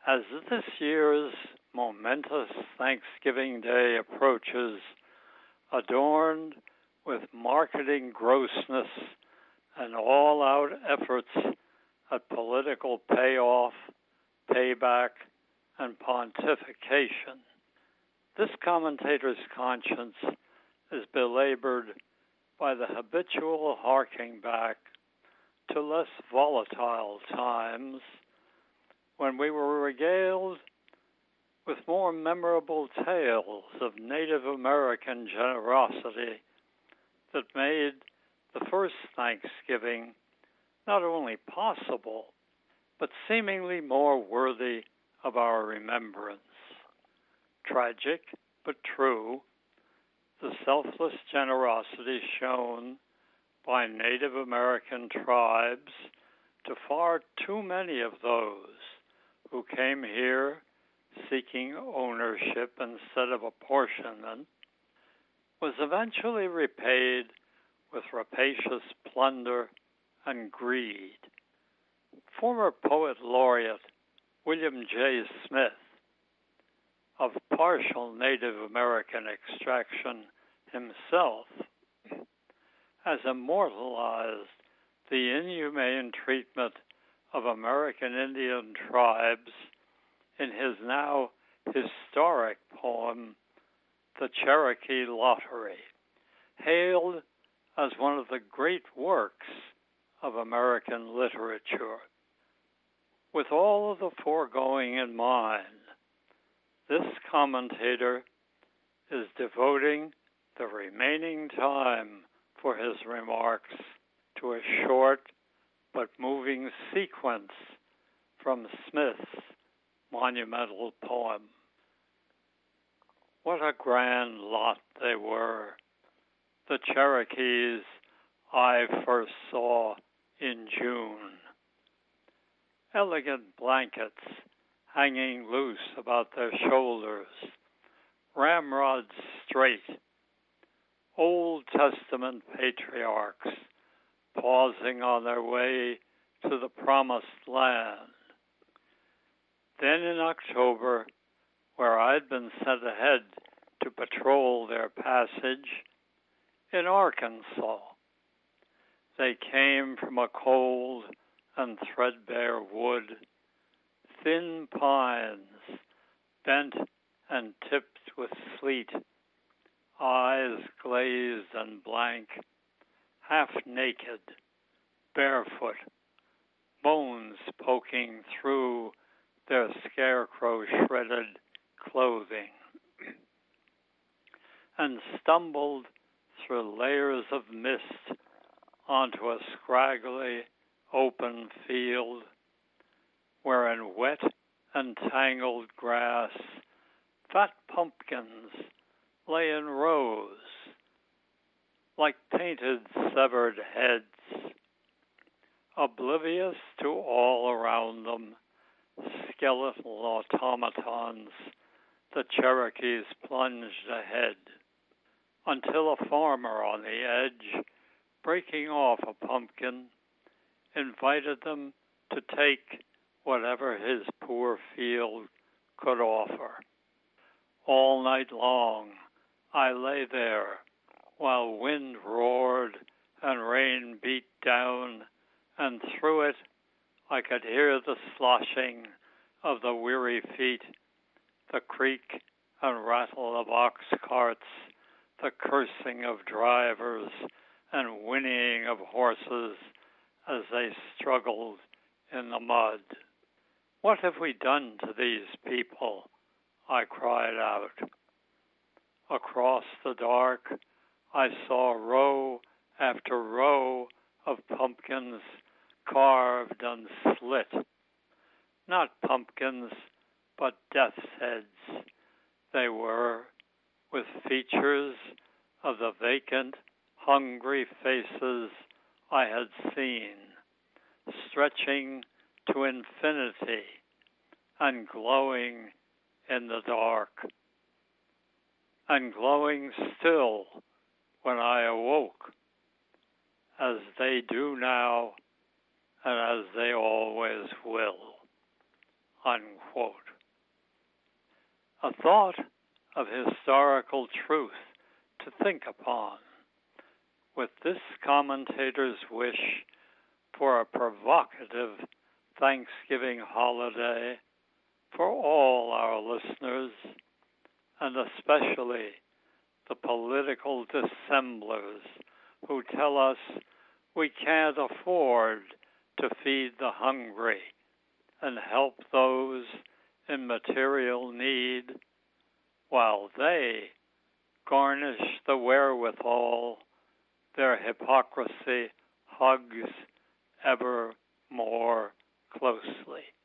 As this year's momentous Thanksgiving Day approaches, adorned with marketing grossness and all-out efforts at political payoff, payback, and pontification, this commentator's conscience is belabored by the habitual harking back to less volatile times when we were regaled with more memorable tales of Native American generosity that made the first Thanksgiving not only possible, but seemingly more worthy of our remembrance. Tragic, but true, the selfless generosity shown by Native American tribes to far too many of those who came here seeking ownership instead of apportionment was eventually repaid with rapacious plunder and greed. Former poet laureate William J. Smith, of partial Native American extraction himself, has immortalized the inhumane treatment of American Indian tribes in his now historic poem, The Cherokee Lottery, hailed as one of the great works of American literature. With all of the foregoing in mind, this commentator is devoting the remaining time for his remarks to a short but moving sequence from Smith's monumental poem. What a grand lot they were, the Cherokees I first saw in June. Elegant blankets hanging loose about their shoulders, ramrods straight, Old Testament patriarchs pausing on their way to the promised land. Then in October, where I'd been sent ahead to patrol their passage, in Arkansas, they came from a cold and threadbare wood, thin pines, bent and tipped with sleet, eyes glazed and blank, half naked, barefoot, bones poking through their scarecrow-shredded clothing, and stumbled through layers of mist onto a scraggly, open field where in wet and tangled grass fat pumpkins lay in rows like painted severed heads. Oblivious to all around them, skeletal automatons, the Cherokees plunged ahead until a farmer on the edge, breaking off a pumpkin, invited them to take whatever his poor field could offer. All night long, I lay there while wind roared and rain beat down, and through it I could hear the sloshing of the weary feet, the creak and rattle of ox carts, the cursing of drivers and whinnying of horses as they struggled in the mud. What have we done to these people? I cried out. Across the dark, I saw row after row of pumpkins carved and slit. Not pumpkins, but death's heads they were, with features of the vacant, hungry faces I had seen, stretching to infinity and glowing in the dark, and glowing still when I awoke, as they do now and as they always will. unquote. A thought of historical truth to think upon, with this commentator's wish for a provocative Thanksgiving holiday for all our listeners, and especially the political dissemblers who tell us we can't afford to feed the hungry and help those in material need, while they garnish the wherewithal their hypocrisy hugs ever more closely.